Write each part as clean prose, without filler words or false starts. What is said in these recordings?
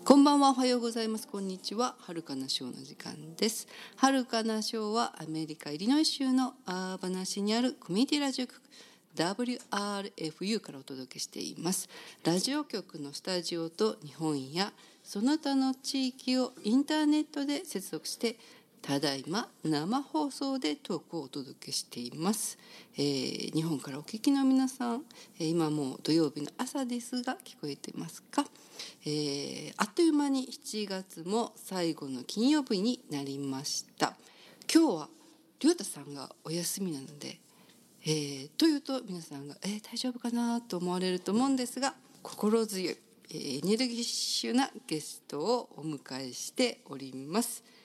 こんばんは、おはようございます。こんにちは。遥かなショーの時間です。遥かなショーはアメリカイリノイ州のアーバナ市にあるコミュニティラジオ局 WRFU からお届けしています。ラジオ局のスタジオと日本やその他の地域をインターネットで接続してただいま生放送でトークをお届けしています。日本からお聞きの皆さん、今もう土曜日の朝ですが聞こえてますか？あっという間に7月も最後の金曜日になりました。今日はりょうたさんがお休みなので、というと皆さんが、大丈夫かなと思われると思うんですが、心強い、エネルギッシュなゲストをお迎えしております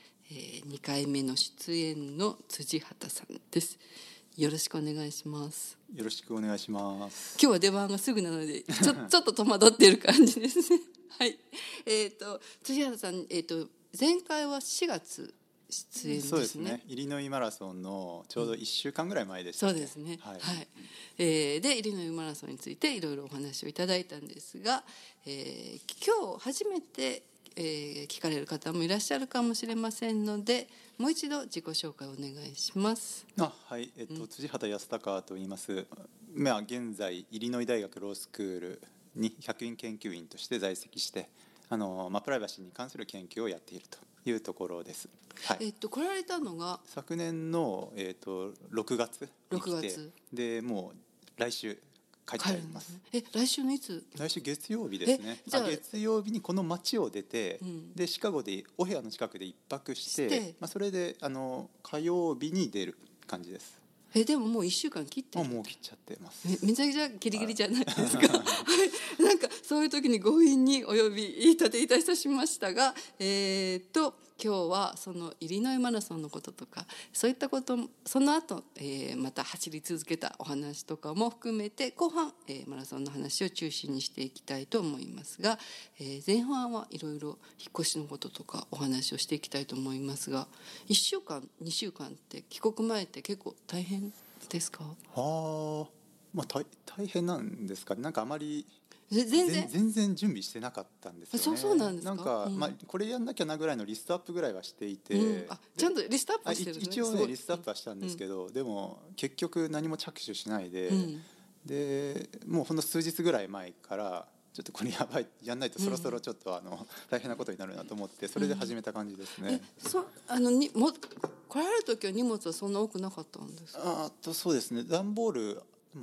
。2回目の出演の辻畑さんです。よろしくお願いします。 よろしくお願いします。 今日は出番がすぐなのでちょっと戸惑っている感じですね。はい。辻畑さん、前回は4月出演ですね。 そうですね。イリノイマラソンのちょうど1週間ぐらい前でした、 そうですね。はい。でイリノイマラソンについていろいろお話をいただいたんですが、今日初めて聞かれる方もいらっしゃるかもしれませんので、もう一度自己紹介をお願いします。 はい、辻畑康隆と言います。現在イリノイ大学ロースクールに客員研究員として在籍して、プライバシーに関する研究をやっているというところです。はい。 来られたのが昨年の、6月に来て、でもう来週帰っちゃいます。 来週のいつ？ 来週月曜日ですね。月曜日にこの町を出て、でシカゴでお部屋の近くで一泊して、それで火曜日に出る感じです。 でももう1週間切ってる。 もう切っちゃってます。 めちゃくちゃギリギリじゃないですか。なんかそういう時に強引にお呼び立ていたしましたが、今日はそのイリノイマラソンのこととかそういったこともその後、また走り続けたお話とかも含めて後半、マラソンの話を中心にしていきたいと思いますが、前半はいろいろ引っ越しのこととかお話をしていきたいと思いますが、1週間2週間って帰国前って結構大変ですか？ 大変なんですかね。なんかあまり全然準備してなかったんですよね。 そうなんですか。 なんか、これやんなきゃなぐらいのリストアップぐらいはしていて、 ちゃんとリストアップしてるね。 一応ねリストアップはしたんですけど、でも結局何も着手しないで、でもうほんの数日ぐらい前からちょっとこれやばい、やんないとそろそろちょっと大変なことになるなと思って、それで始めた感じですね。 来られる時は荷物はそんな多くなかったんですか？ そうですね。段ボール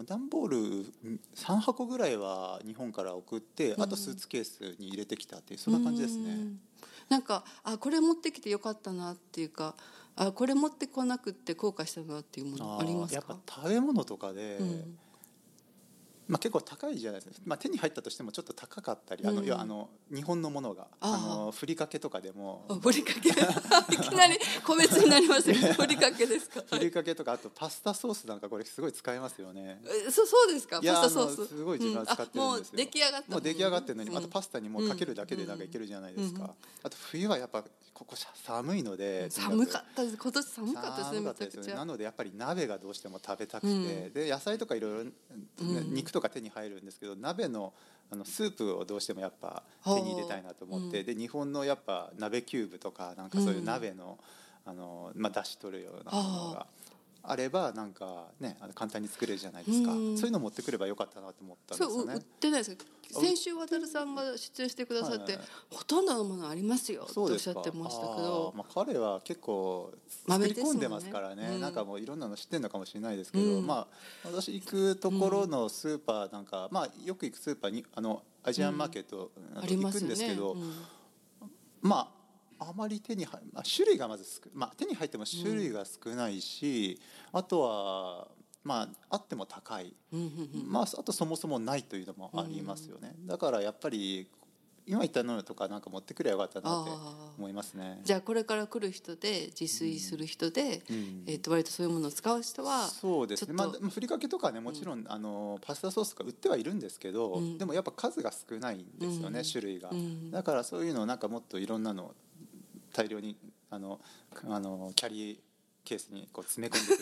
3箱ぐらいは日本から送って、あとスーツケースに入れてきたっていうそんな感じですね。 なんかこれ持ってきてよかったなっていうか、これ持ってこなくって後悔したなっていうものありますか？ やっぱ食べ物とかで、結構高いじゃないですか。手に入ったとしてもちょっと高かったり、日本のものがふりかけとかでもふりかけいきなり個別になりますよ。ふりかけですか？ ふりかけとか、あとパスタソースなんかこれすごい使えますよね。 そうですか？パスタソースすごい自分は使ってるんですよ。 もう出来上がった、 もう出来上がってるのに、あとパスタにもうかけるだけでなんかいけるじゃないですか。あと冬はやっぱここ寒いので、 寒かったです。今年寒かったですね。めちゃくちゃ。 なのでやっぱり鍋がどうしても食べたくて、で野菜とかいろいろ肉とか手に入るんですけど、鍋のスープをどうしてもやっぱ手に入れたいなと思って、で日本のやっぱ鍋キューブとかなんかそういう鍋の出し取るようなものがあればなんかね簡単に作れるじゃないですか。そういうの持ってくればよかったなと思ったんですよね。 売ってないですか？先週渡さんが出演してくださって、ほとんどのものありますよとおっしゃってましたけど、 彼は結構作り込んでますからね。なんかもういろんなの知ってるのかもしれないですけど、私行くところのスーパーなんか、よく行くスーパーにアジアンマーケット行くんですけど、あまり手に種類がまず手に入っても種類が少ないし、あとはあっても高い、あとそもそもないというのもありますよね。だからやっぱり今言ったのとかなんか持ってくればよかったなって思いますね。 じゃあこれから来る人で自炊する人で、割とそういうものを使う人はそうですね。ふりかけとかね、もちろんパスタソースとか売ってはいるんですけど、でもやっぱ数が少ないんですよね、種類が。だからそういうのなんかもっといろんなの大量にキャリーケースにこう詰め込んでくると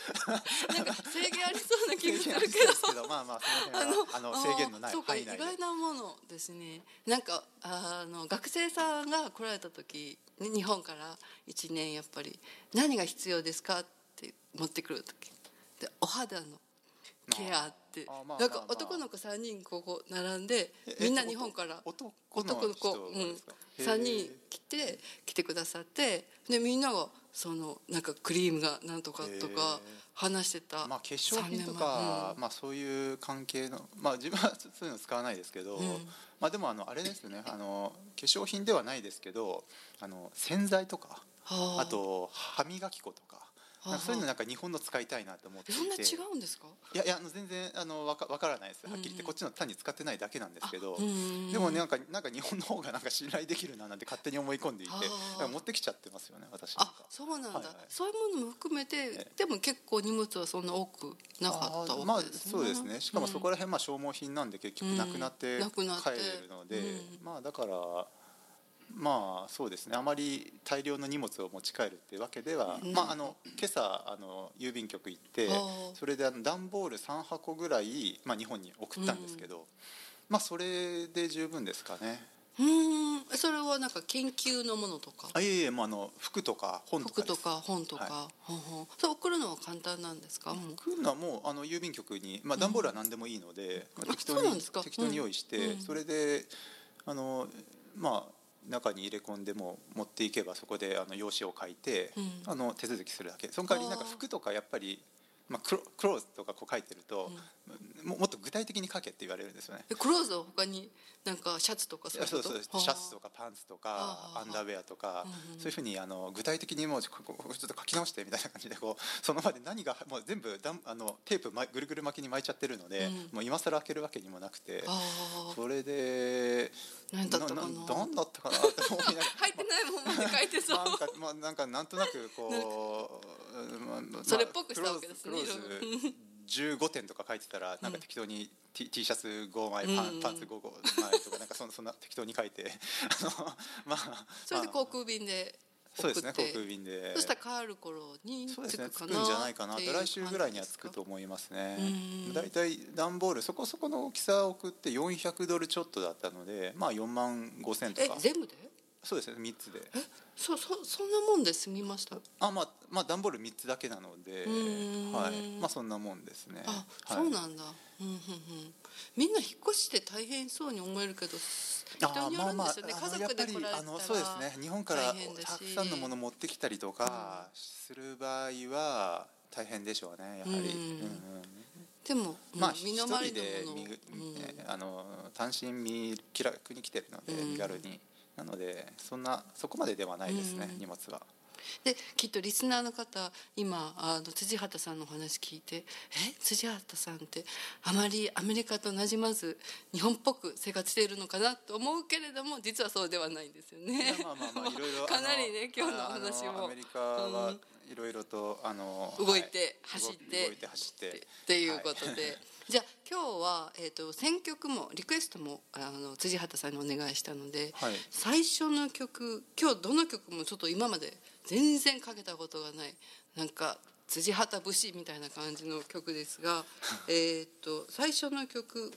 なんか制限ありそうな気がするけど制限ありそうですけど、まあまあその辺は制限のないそうか、意範囲内で。 外なものですね。なんか学生さんが来られた時、ね、日本から1年やっぱり何が必要ですかって持ってくる時で、お肌のケアって、なんか男の子3人ここ並んで、みんな日本から男の子、3人来てくださって、でみんながそのなんかクリームがなんとかとか話してた。 まあ化粧品とか、まあそういう関係の、まあ自分はそういうの使わないですけど、まあでもあれですね、化粧品ではないですけど、洗剤とか、あと歯磨き粉とか。なんかそういうのなんか日本の使いたいなと思っていて。 そんな違うんですか？ いや全然わからないです。はっきり言ってこっちの単に使ってないだけなんですけど、でもね、なんか日本の方がなんか信頼できるななんて勝手に思い込んでいて、持ってきちゃってますよね、私なんか。 そうなんだ、そういうものも含めて、でも結構荷物はそんな多くなかったわけですね。 そうですね。しかもそこら辺消耗品なんで結局なくなって帰るので、まあだからまあそうですね、あまり大量の荷物を持ち帰るっていうわけでは、まあ今朝郵便局行って、それで段ボール3箱ぐらい、まあ、日本に送ったんですけど、まあそれで十分ですかね。 それはなんか研究のものとか？ いえ、もう服とか本とかです。 服とか本とか、それ送るのは簡単なんですか？ 送るのはもう郵便局に、まあ、段ボールは何でもいいので、適当に用意して、それでまあ中に入れ込んでも持っていけば、そこで用紙を書いて、手続きするだけ。その代わりなんか服とかやっぱり、まあ、クローズとかこう書いてると、もっと具体的に書けって言われるんですよね。 クローズは他になんかシャツとかそういうこと？ そうシャツとかパンツとかアンダーウェアとか、そういうふうに具体的にもうちょっと書き直してみたいな感じで、その場で何がもう全部テープぐるぐる巻きに巻いちゃってるので、もう今更開けるわけにもなくて、それで何だったかなと思いながら入ってないもんまで書いてそう。 なんとなくこうそれっぽくしたわけですね。 クローズ15点とか書いてたら、なんか適当に T シャツ5枚、パンツ5枚とか、なんかそんな適当に書いてまあそれで航空便でそうですね、航空便で。 そしたら帰る頃に着くかな、 着くんじゃないかなと。来週ぐらいには着くと思いますね。だいたい段ボールそこそこの大きさを送って$400ちょっとだったので、まあ45000とか。 全部で？ そうですね、3つで。 そんなもんで済みました？ まあ段ボール3つだけなので、まあそんなもんですね。 そうなんだ。みんな引っ越して大変そうに思えるけど、人によるんですよね。家族で来られたらそうですね、日本からたくさんのもの持ってきたりとかする場合は大変でしょうね、やはり。 でもまあ身の回りのもの単身気楽に来てるので、身軽に。なのでそこまでではないですね、荷物は。 できっとリスナーの方、今辻畑さんのお話聞いて、辻畑さんってあまりアメリカとなじまず日本っぽく生活しているのかなと思うけれども、実はそうではないんですよね。 まあいろいろかなりね、今日のお話もアメリカはいろいろと動いて走ってっていうことで、じゃあ今日は、選曲もリクエストも辻畑さんにお願いしたので、最初の曲、今日どの曲もちょっと今まで全然かけたことがない、なんか辻畑節みたいな感じの曲ですが最初の曲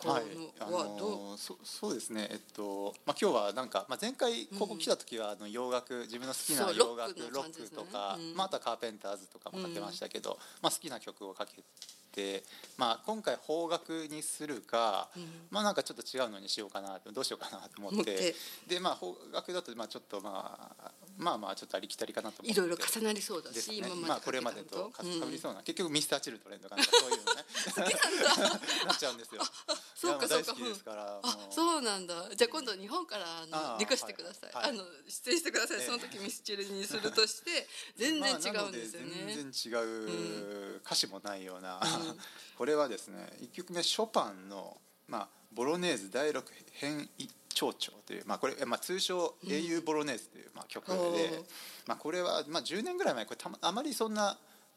そうですね、まあ、今日はなんか、前回ここ来た時は洋楽、自分の好きな洋楽ロックとか、あとはカーペンターズとかもかけましたけど、好きな曲をかけて、今回邦楽にするか、なんかちょっと違うのにしようかな、どうしようかなと思って、で邦楽だとちょっとちょっとありきたりかなと思って、 いろいろ重なりそうだし、 これまでと重なりそうな、結局ミスターチルドレンとかそういうのねなっちゃうんですよ。 そうか大好きですから。 そうなんだ。じゃあ今度日本からリクしてください。出演してください。その時ミスチルにするとして全然違うんですよね。 全然違う、歌詞もないようなこれはですね、1曲目ショパンのボロネーズ第6変異長調という、これ通称英雄ボロネーズという曲で、これは10年ぐらい前、これあまりそんな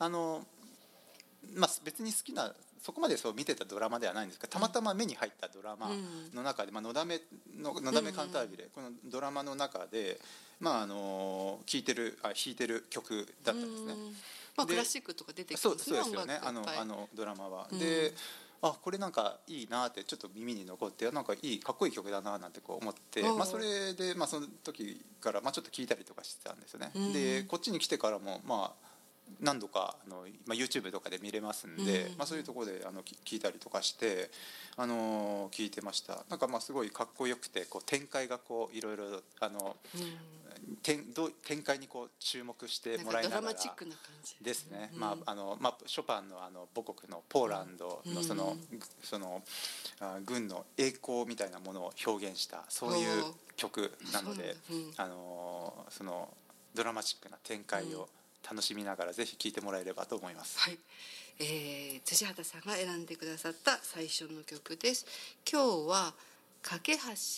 別に好きな、そこまで見てたドラマではないんですけど、たまたま目に入ったドラマの中で、のだめカンタービレ、このドラマの中で弾いてる曲だったんですね。 まあ、クラシックとか出てきそうますですよね、 音楽いっぱいドラマは。で、これなんかいいなってちょっと耳に残って、なんかかっこいい曲だななんてこう思って、それで、その時から、ちょっと聞いたりとかしてたんですよね。でこっちに来てからも何度かYouTube とかで見れますんで、そういうところで聞いたりとかして、聞いてました。なんかすごいかっこよくて、こう展開がこういろいろ展開にこう注目してもらいながら、 ドラマチックな感じですね。ショパンの母国のポーランドのその軍の栄光みたいなものを表現したそういう曲なので、そのドラマチックな展開を楽しみながらぜひ聴いてもらえればと思います。 はい、辻畑さんが選んでくださった最初の曲です。今日は架橋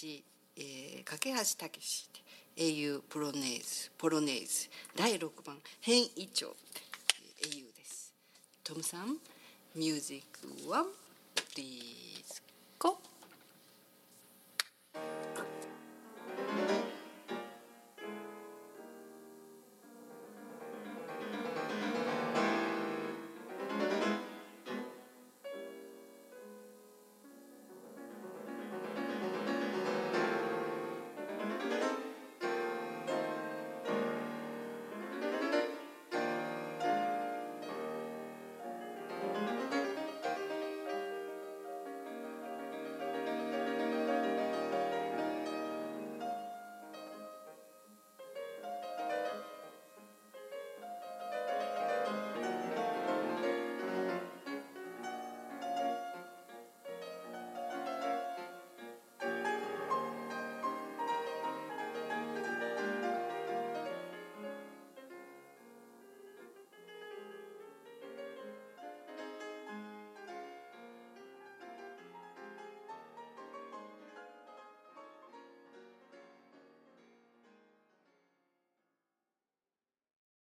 武史英雄ポロネーズ第6番変異調英雄です。トムさんミュージック1プリー